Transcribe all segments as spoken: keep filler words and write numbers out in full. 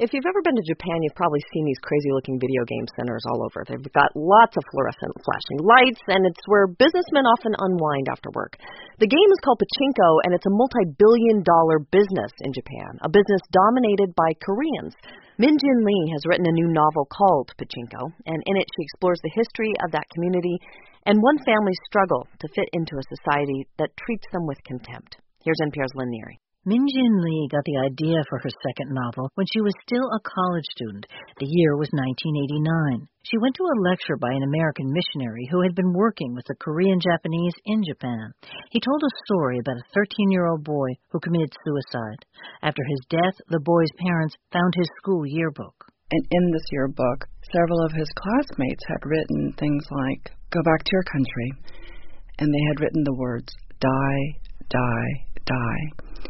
If you've ever been to Japan, you've probably seen these crazy-looking video game centers all over. They've got lots of fluorescent flashing lights, and it's where businessmen often unwind after work. The game is called Pachinko, and it's a multi-billion dollar business in Japan, a business dominated by Koreans. Min-Jin Lee has written a new novel called Pachinko, and in it she explores the history of that community and one family's struggle to fit into a society that treats them with contempt. Here's N P R's Lynn Neary. Min-Jin Lee got the idea for her second novel when she was still a college student. The year was nineteen eighty-nine. She went to a lecture by an American missionary who had been working with the Korean Japanese in Japan. He told a story about a thirteen-year-old boy who committed suicide. After his death, the boy's parents found his school yearbook. And in this yearbook, several of his classmates had written things like, "Go back to your country." And they had written the words, "Die, die, die."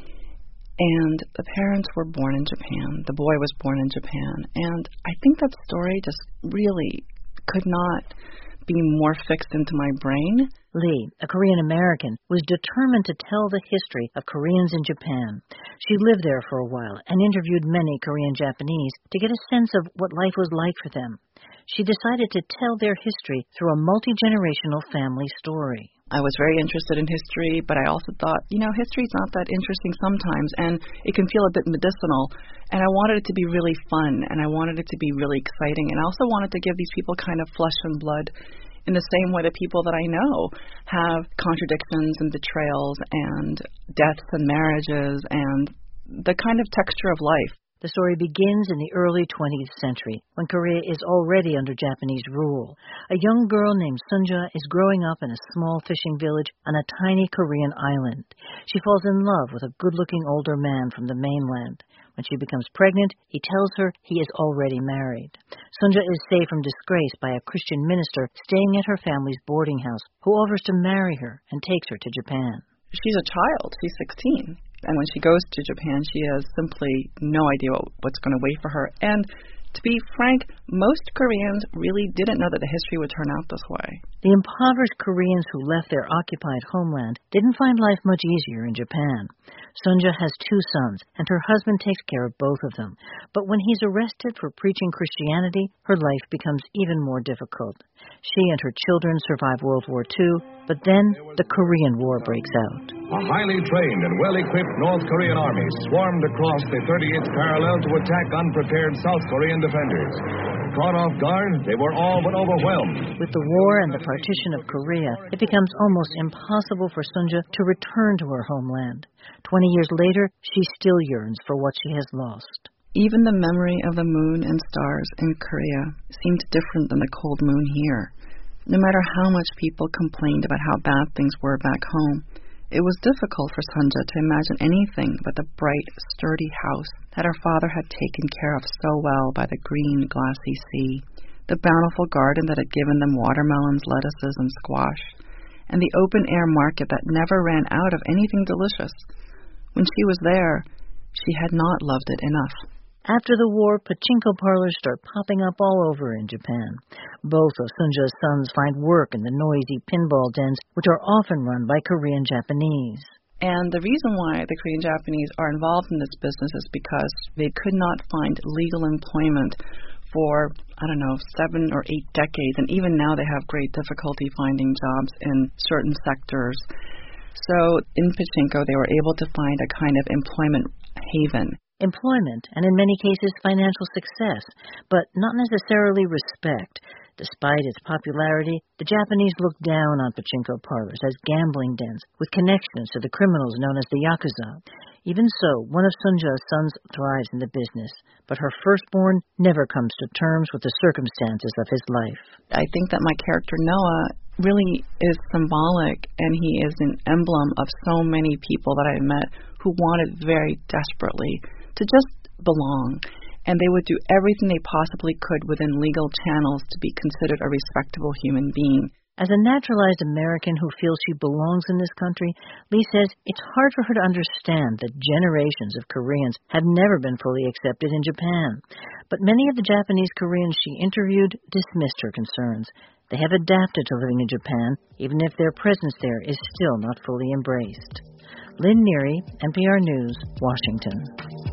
And the parents were born in Japan. The boy was born in Japan. And I think that story just really could not be more fixed into my brain. Lee, a Korean American, was determined to tell the history of Koreans in Japan. She lived there for a while and interviewed many Korean Japanese to get a sense of what life was like for them. She decided to tell their history through a multi-generational family story. I was very interested in history, but I also thought, you know, history's not that interesting sometimes, and it can feel a bit medicinal. And I wanted it to be really fun, and I wanted it to be really exciting, and I also wanted to give these people kind of flesh and blood in the same way that people that I know have contradictions and betrayals and deaths and marriages and the kind of texture of life. The story begins in the early twentieth century, when Korea is already under Japanese rule. A young girl named Sunja is growing up in a small fishing village on a tiny Korean island. She falls in love with a good-looking older man from the mainland. When she becomes pregnant, he tells her he is already married. Sunja is saved from disgrace by a Christian minister staying at her family's boarding house, who offers to marry her and takes her to Japan. She's a child. She's sixteen. And when she goes to Japan, she has simply no idea what, what's going to wait for her. And to be frank, most Koreans really didn't know that the history would turn out this way. The impoverished Koreans who left their occupied homeland didn't find life much easier in Japan. Sunja has two sons, and her husband takes care of both of them. But when he's arrested for preaching Christianity, her life becomes even more difficult. She and her children survive World War Two, but then the Korean War breaks out. A highly trained and well-equipped North Korean army swarmed across the thirty-eighth parallel to attack unprepared South Korean defenders. Caught off guard, they were all but overwhelmed. With the war and the partition of Korea, it becomes almost impossible for Sunja to return to her homeland. Twenty years later, she still yearns for what she has lost. Even the memory of the moon and stars in Korea seemed different than the cold moon here. No matter how much people complained about how bad things were back home, it was difficult for Sunja to imagine anything but the bright, sturdy house that her father had taken care of so well by the green, glassy sea, the bountiful garden that had given them watermelons, lettuces, and squash, and the open-air market that never ran out of anything delicious. When she was there, she had not loved it enough. After the war, pachinko parlors start popping up all over in Japan. Both of Sunja's sons find work in the noisy pinball dens, which are often run by Korean Japanese. And the reason why the Korean Japanese are involved in this business is because they could not find legal employment for, I don't know, seven or eight decades. And even now they have great difficulty finding jobs in certain sectors. So in pachinko, they were able to find a kind of employment haven. Employment, and in many cases financial success, but not necessarily respect. Despite its popularity, the Japanese look down on pachinko parlors as gambling dens with connections to the criminals known as the Yakuza. Even so, one of Sunja's sons thrives in the business, but her firstborn never comes to terms with the circumstances of his life. I think that my character Noah really is symbolic, and he is an emblem of so many people that I met who wanted very desperately to just belong, and they would do everything they possibly could within legal channels to be considered a respectable human being. As a naturalized American who feels she belongs in this country, Lee says it's hard for her to understand that generations of Koreans have never been fully accepted in Japan. But many of the Japanese Koreans she interviewed dismissed her concerns. They have adapted to living in Japan, even if their presence there is still not fully embraced. Lynn Neary, N P R News, Washington.